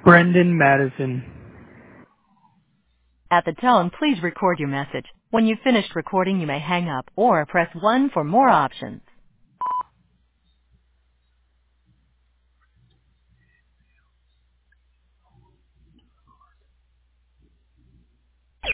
Brendan Madison. At the tone, please record your message. When you've finished recording, you may hang up or press 1 for more options.